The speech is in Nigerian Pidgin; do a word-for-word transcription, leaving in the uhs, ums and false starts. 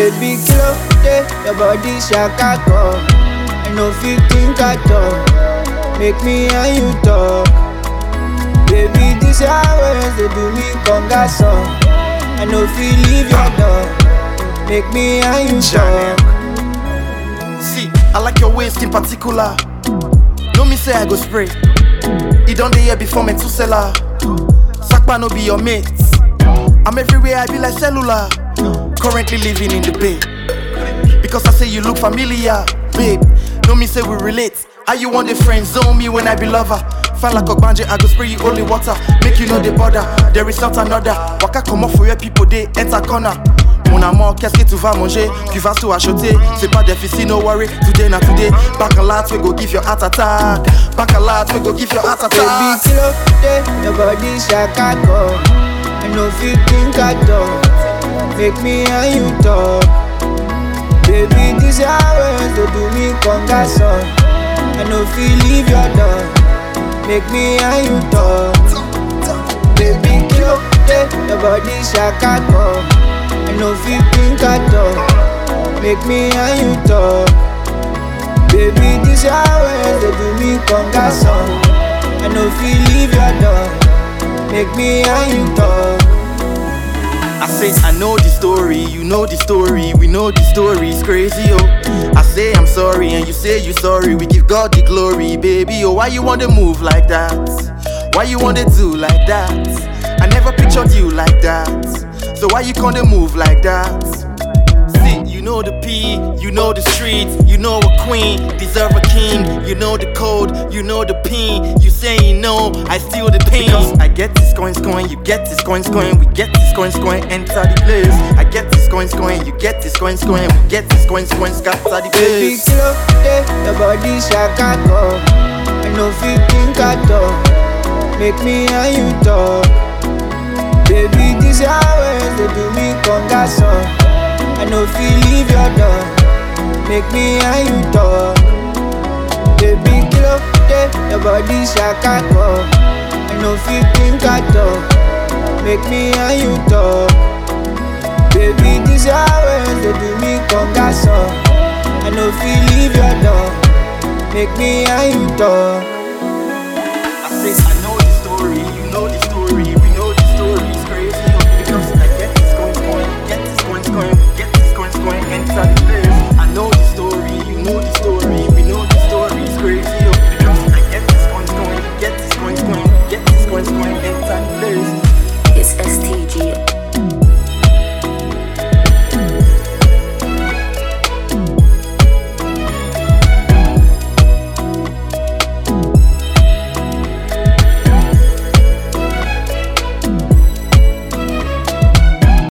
Baby, kilo, day, your body shaka go. I no fit think at all. Make me and you talk. Baby, this hours they do me conga song. I no fit leave your door. Make me and you talk. See, I like your waist in particular. No me say I go spray. It done the year before me to sell her. Sakpa no be your mates. I'm everywhere, I be like cellular. Currently living in the bay. Because I say you look familiar, babe. No me say we relate. How you want the friend zone me when I be lover? Fine like a banje, I go spray you only water. Make you know the border, there is not another. Waka come off for your people, they enter corner. Mon amour, qu'est-ce que tu vas manger? Tu vas tout acheter. C'est pas difficile, no worry. Today not today. Back a lot, we go give your heart attack. Back a lot, we go give your heart attack. Baby, kilo, day, your body shaka go. I no fit think at all. Make me and you talk. Baby, this hours they do me conga song. I no fit leave your door. Make me and you talk. Baby, kilo, day, your body shaka go. I no fit think at all. Make me and you talk. Baby, this hours they do me conga song. I no fit leave your door. Make me and you talk. I say I know the story, you know the story, we know the story, it's crazy, oh. I say I'm sorry and you say you sorry, we give God the glory, baby, oh. Why you wanna move like that? Why you wanna do like that? I never pictured you like that. So why you gonna move like that? See, you know the P, you know the streets, you know a queen, deserve a king. You know the code, you know the pin. You saying no, I steal the pain. Because I get this coins going, you get this coins going, we get this coins going, enter the place. I get this coins going, you get this coins going, we get this coins going, scatter the Baby, place. kilo, day, your body shaka go. I no fit think at all. Make me and you talk. Baby, this hours they do me conga song. I no fit leave your door. Make me and you talk. Baby, kilo, day, your body shaka go. I no fit think at all. Make me and you talk. Baby, this hours they do me conga song. I no fit leave your door. Make me and you talk.